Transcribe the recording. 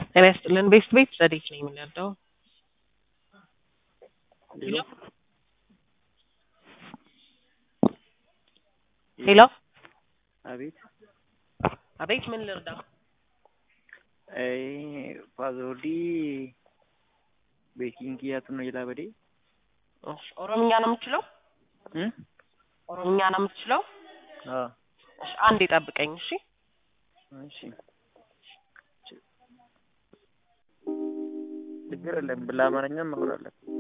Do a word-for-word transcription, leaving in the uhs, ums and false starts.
ጤና ይስጥልን ቤስት ቤት ዘዴት ነኝ የምንረዳው። ሄሎ ሄሎ አቤት አቤት ምን ልርዳ? አይ ፓዞዲ ቤኪንግ ያቱ ነው ይላበዲ እሺ ኦሮምኛ ነው የምትችለው? እ ኦሮምኛ ነው የምትችለው? አዎ እሺ አንዴ ጠብቀኝ እሺ እሺ ችግር የለም ብላ አማርኛም ማውራለን